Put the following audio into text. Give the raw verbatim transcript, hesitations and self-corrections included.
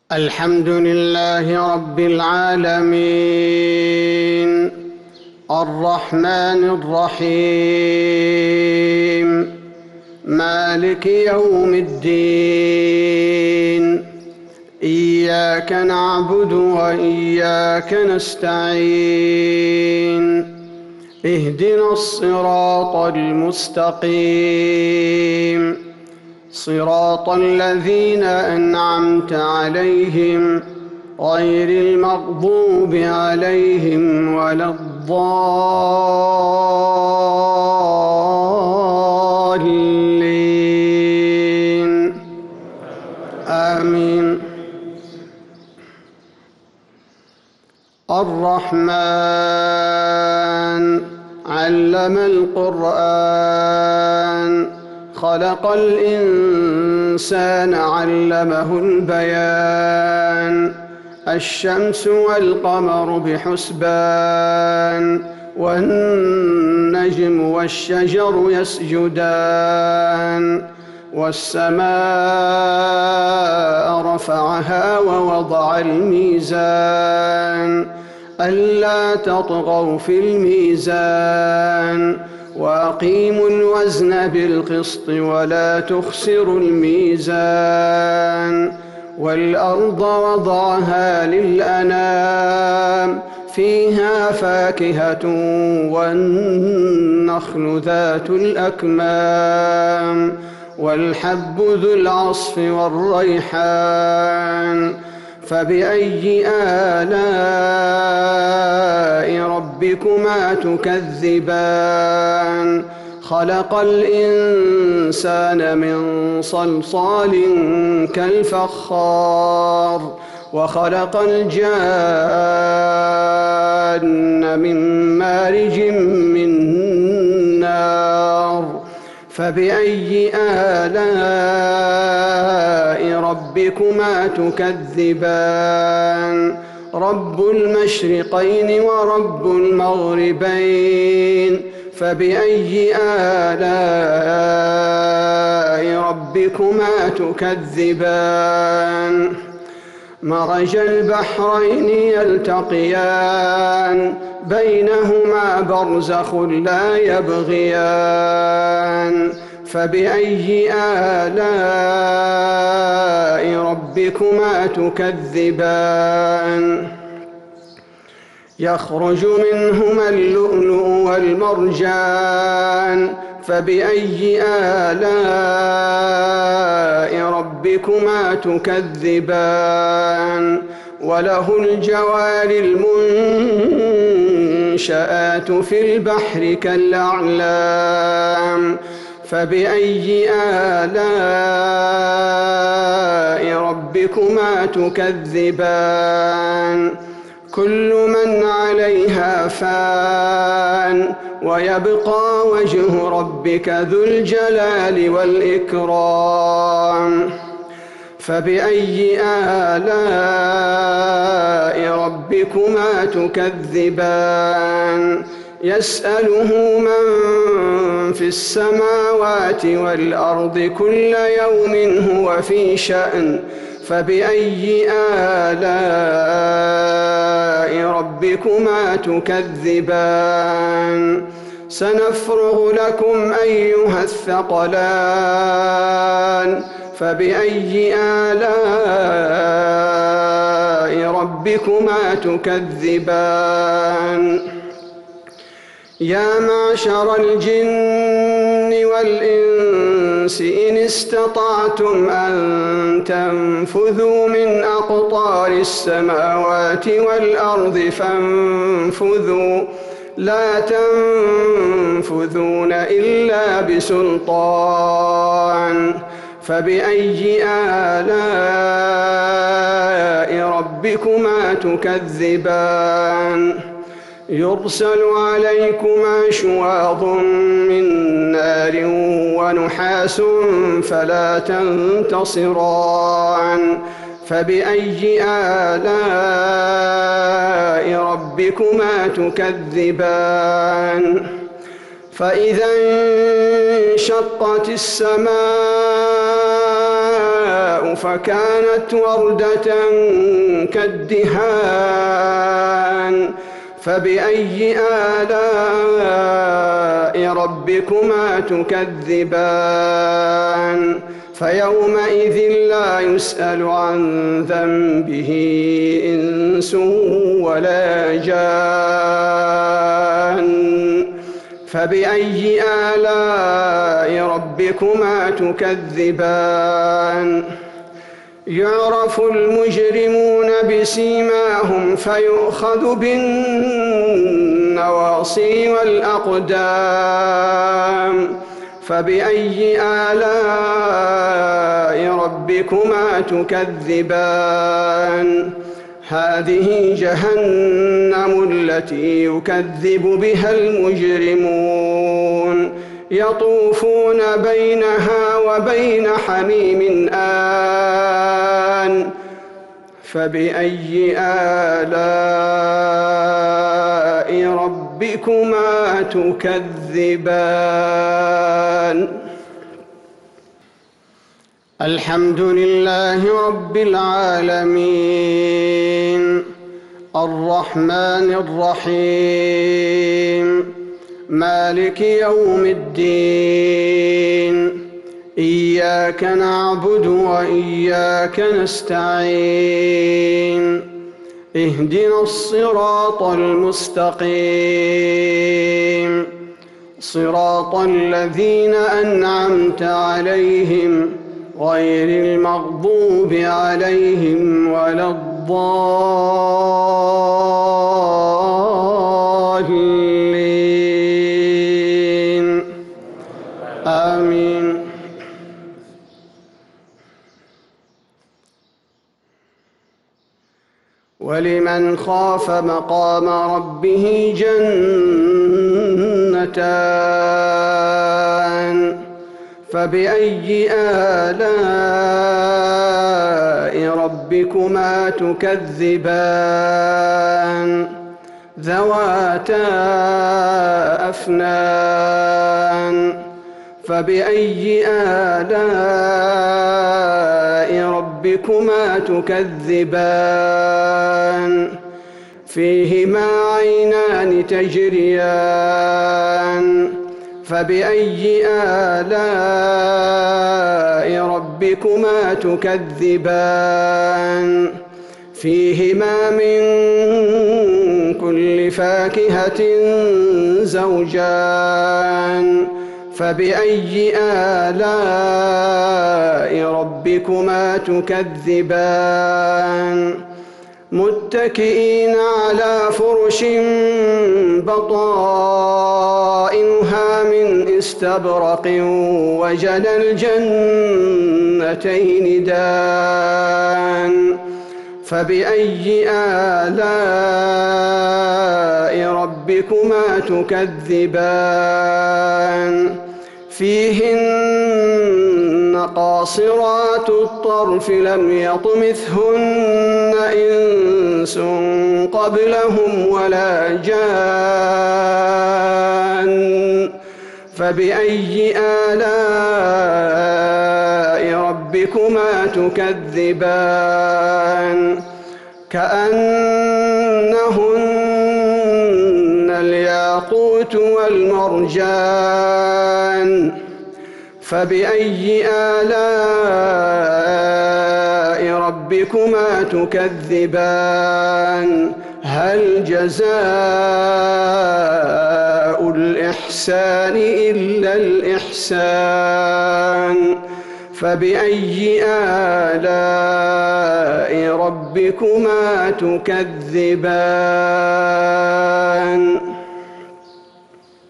الحمد لله رب العالمين الرحمن الرحيم مالك يوم الدين إياك نعبد وإياك نستعين اهدنا الصراط المستقيم صراط الذين أنعمت عليهم غير المغضوب عليهم ولا الضالين آمين. الرحمن علم القرآن خلق الإنسان علمه البيان الشمس والقمر بحسبان والنجم والشجر يسجدان والسماء رفعها ووضع الميزان ألا تطغوا في الميزان وأقيموا الوزن بالقسط ولا تخسروا الميزان والأرض وضعها للأنام فيها فاكهة والنخل ذات الأكمام والحب ذو العصف والريحان فبأي آلاء ربكما تكذبان خلق الإنسان من صلصال كالفخار وخلق الجان من مارج من نار فبأي آلاء ربكما تكذبان رب المشرقين ورب المغربين فبأي آلاء ربكما تكذبان مرج البحرين يلتقيان بينهما برزخ لا يبغيان فبأي آلاء ربكما تكذبان يخرج منهما اللؤلؤ والمرجان فبأي آلاء ربكما تكذبان وله الجوار المنشآت في البحر كالأعلام فبأي آلاء ربكما تكذبان كل من عليها فان ويبقى وجه ربك ذو الجلال والإكرام فبأي آلاء ربكما تكذبان يسأله من في السماوات والأرض كل يوم هو في شأن فبأي آلاء ربكما تكذبان سنفرغ لكم أيها الثقلان فبأي آلاء ربكما تكذبان يا معشر الجن والإنس إن استطعتم أن تنفذوا من أقطار السماوات والأرض فانفذوا لا تنفذون إلا بسلطان فبأي آلاء ربكما تكذبان يرسل عليكما شواظ من نار ونحاس فلا تنتصران فبأي آلاء ربكما تكذبان فإذا انشقت السماء فكانت وردة كالدهان فبأي آلاء ربكما تكذبان فيومئذ لا يسأل عن ذنبه إنس ولا جان فبأي آلاء ربكما تكذبان يعرف المجرمون بسيماهم فيؤخذ بالنواصي والأقدام فبأي آلاء ربكما تكذبان هذه جهنم التي يكذب بها المجرمون يطوفون بينها وبين حميم آن فبأي آلاء ربكما تكذبان الحمد لله رب العالمين الرحمن الرحيم مالك يوم الدين إياك نعبد وإياك نستعين اهدنا الصراط المستقيم صراط الذين أنعمت عليهم غير المغضوب عليهم ولا الضالين آمين. ولمن خاف مقام ربه جنتان فبأي آلاء ربكما تكذبان ذواتا أفنان فبأي آلاء ربكما تكذبان فيهما عينان تجريان فبأي آلاء ربكما تكذبان فيهما من كل فاكهة زوجان فبأي آلاء ربكما تكذبان متكئين على فرش بطائنها من استبرق وجنى الجنتين دان فبأي آلاء ربكما تكذبان فيهن قاصرات الطرف لم يطمثهن إنس قبلهم ولا جان فبأي آلاء ربكما تكذبان كأنهن الياقوت والمرجان فبأي آلاء ربكما تكذبان هل جزاء الإحسان إلا الإحسان فبأي آلاء ربكما تكذبان